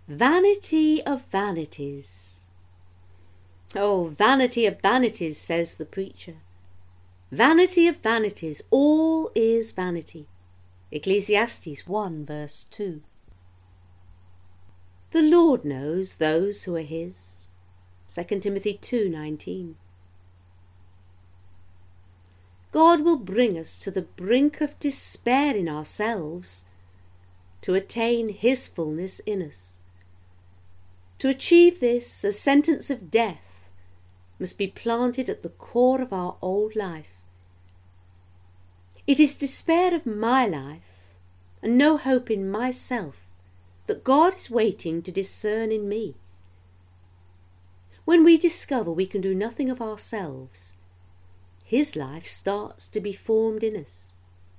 Vanity of vanities. Oh, vanity of vanities, says the preacher. Vanity of vanities, all is vanity. Ecclesiastes 1 verse 2. The Lord knows those who are his. 2 Timothy 2:19. God will bring us to the brink of despair in ourselves to attain his fullness in us. To achieve this, a sentence of death must be planted at the core of our old life. It is despair of my life and no hope in myself that God is waiting to discern in me. When we discover we can do nothing of ourselves, his life starts to be formed in us.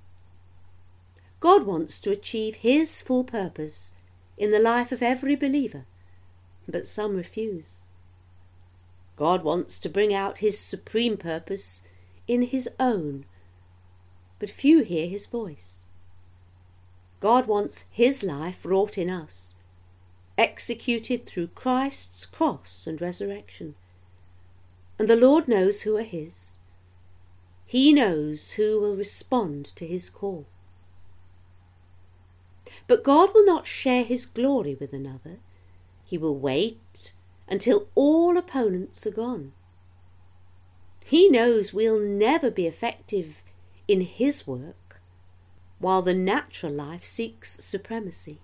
God wants to achieve his full purpose in the life of every believer, but some refuse. God wants to bring out his supreme purpose in his own, but few hear his voice. God wants his life wrought in us, executed through Christ's cross and resurrection. And the Lord knows who are his. He knows who will respond to his call. But God will not share his glory with another. He will wait until all opponents are gone. He knows we'll never be effective in his work while the natural life seeks supremacy.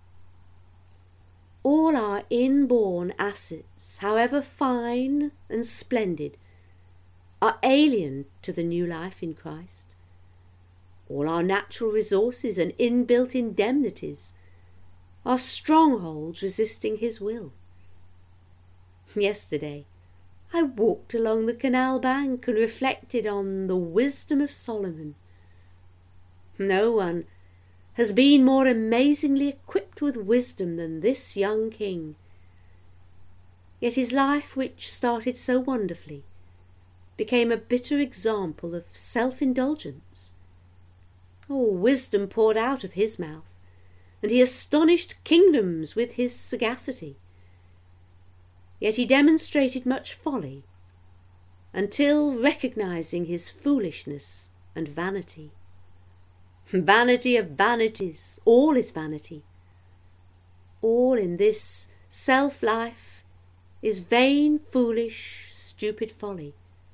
All our inborn assets, however fine and splendid, are alien to the new life in Christ. All our natural resources and inbuilt indemnities are strongholds resisting his will. Yesterday, I walked along the canal bank and reflected on the wisdom of Solomon. No one has been more amazingly equipped with wisdom than this young king. Yet his life, which started so wonderfully, became a bitter example of self-indulgence. Oh, wisdom poured out of his mouth, and he astonished kingdoms with his sagacity. Yet he demonstrated much folly, until recognizing his foolishness and vanity. Vanity of vanities, all is vanity. All in this self-life is vain, foolish, stupid folly,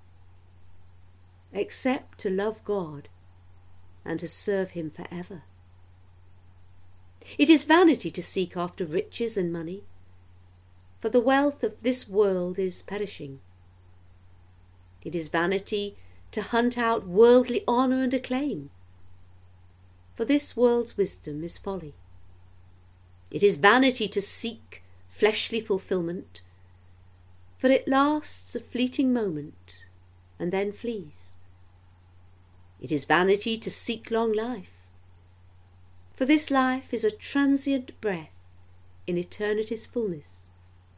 except to love God and to serve him forever. It is vanity to seek after riches and money, for the wealth of this world is perishing. It is vanity to hunt out worldly honour and acclaim, for this world's wisdom is folly. It is vanity to seek fleshly fulfilment, for it lasts a fleeting moment and then flees. It is vanity to seek long life, for this life is a transient breath in eternity's fullness.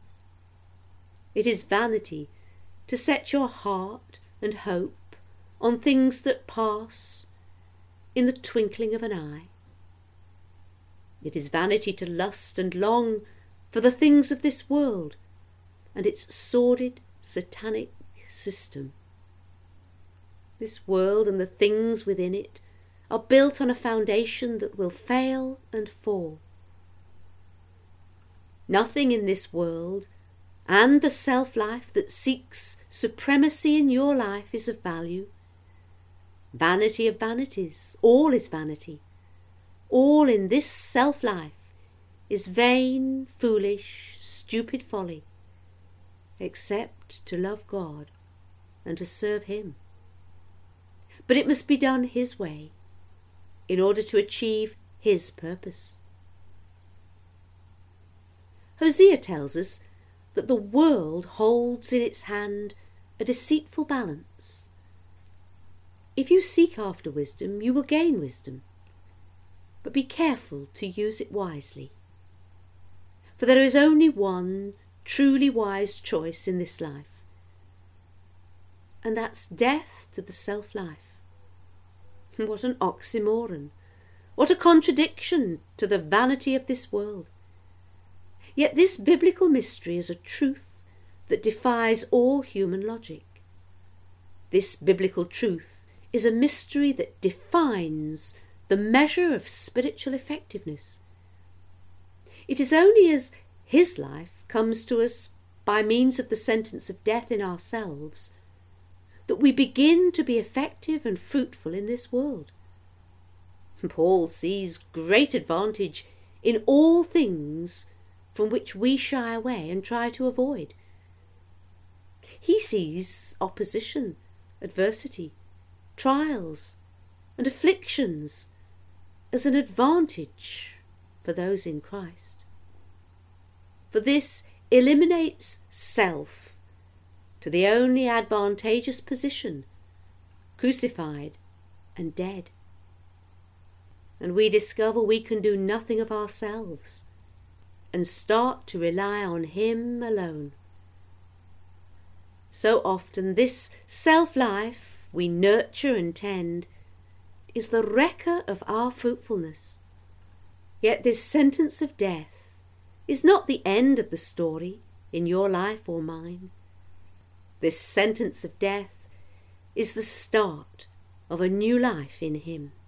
It is vanity to set your heart and hope on things that pass in the twinkling of an eye. It is vanity to lust and long for the things of this world and its sordid, satanic system. This world and the things within it are built on a foundation that will fail and fall. Nothing in this world and the self-life that seeks supremacy in your life is of value. Vanity of vanities, all is vanity. All in this self-life is vain, foolish, stupid folly, except to love God and to serve him. But it must be done his way, in order to achieve his purpose. Hosea tells us that the world holds in its hand a deceitful balance. If you seek after wisdom, you will gain wisdom, but be careful to use it wisely. For there is only one truly wise choice in this life, and that's death to the self-life. What an oxymoron! What a contradiction to the vanity of this world! Yet this biblical mystery is a truth that defies all human logic. This biblical truth is a mystery that defines the measure of spiritual effectiveness. It is only as his life comes to us by means of the sentence of death in ourselves that we begin to be effective and fruitful in this world. Paul sees great advantage in all things from which we shy away and try to avoid. He sees opposition, adversity, trials, and afflictions as an advantage for those in Christ. For this eliminates self to the only advantageous position, crucified and dead. And we discover we can do nothing of ourselves and start to rely on him alone. So often this self-life we nurture and tend is the wrecker of our fruitfulness. Yet this sentence of death is not the end of the story in your life or mine. This sentence of death is the start of a new life in him.